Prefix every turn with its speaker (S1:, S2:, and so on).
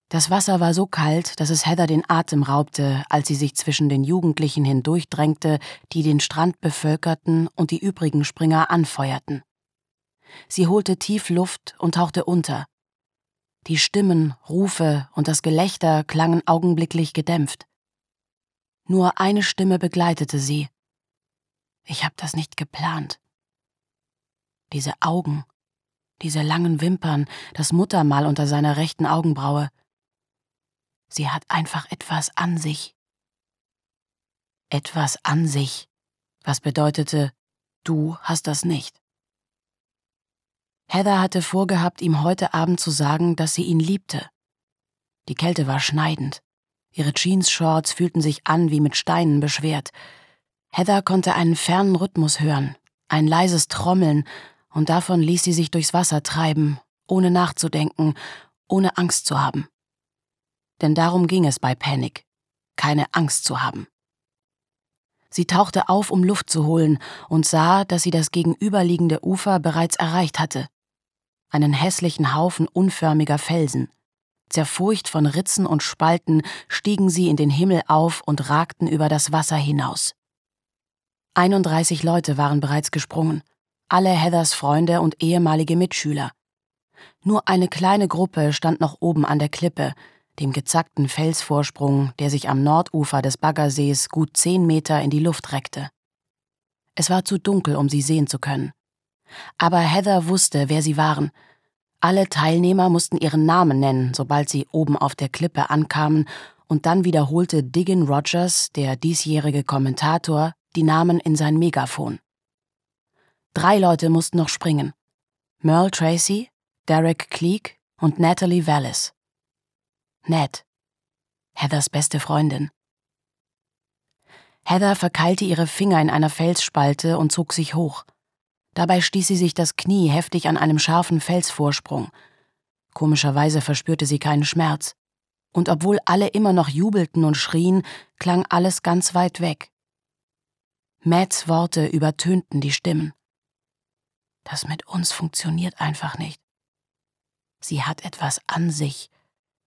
S1: Das Wasser war so kalt, dass es Heather den Atem raubte, als sie sich zwischen den Jugendlichen hindurchdrängte, die den Strand bevölkerten und die übrigen Springer anfeuerten. Sie holte tief Luft und tauchte unter. Die Stimmen, Rufe und das Gelächter klangen augenblicklich gedämpft. Nur eine Stimme begleitete sie. Ich hab das nicht geplant. Diese Augen, diese langen Wimpern, das Muttermal unter seiner rechten Augenbraue. Sie hat einfach etwas an sich. Etwas an sich, was bedeutete, du hast das nicht. Heather hatte vorgehabt, ihm heute Abend zu sagen, dass sie ihn liebte. Die Kälte war schneidend. Ihre Jeans-Shorts fühlten sich an wie mit Steinen beschwert. Heather konnte einen fernen Rhythmus hören, ein leises Trommeln, und davon ließ sie sich durchs Wasser treiben, ohne nachzudenken, ohne Angst zu haben. Denn darum ging es bei Panic, keine Angst zu haben. Sie tauchte auf, um Luft zu holen, und sah, dass sie das gegenüberliegende Ufer bereits erreicht hatte. Einen hässlichen Haufen unförmiger Felsen. Zerfurcht von Ritzen und Spalten stiegen sie in den Himmel auf und ragten über das Wasser hinaus. 31 Leute waren bereits gesprungen, alle Heathers Freunde und ehemalige Mitschüler. Nur eine kleine Gruppe stand noch oben an der Klippe, dem gezackten Felsvorsprung, der sich am Nordufer des Baggersees gut 10 Meter in die Luft reckte. Es war zu dunkel, um sie sehen zu können. Aber Heather wusste, wer sie waren. Alle Teilnehmer mussten ihren Namen nennen, sobald sie oben auf der Klippe ankamen, und dann wiederholte Diggin Rogers, der diesjährige Kommentator, die Namen in sein Megafon. 3 Leute mussten noch springen. Merle Tracy, Derek Cleek und Natalie Wallace. Ned, Heathers beste Freundin. Heather verkeilte ihre Finger in einer Felsspalte und zog sich hoch. Dabei stieß sie sich das Knie heftig an einem scharfen Felsvorsprung. Komischerweise verspürte sie keinen Schmerz. Und obwohl alle immer noch jubelten und schrien, klang alles ganz weit weg. Matts Worte übertönten die Stimmen. Das mit uns funktioniert einfach nicht. Sie hat etwas an sich,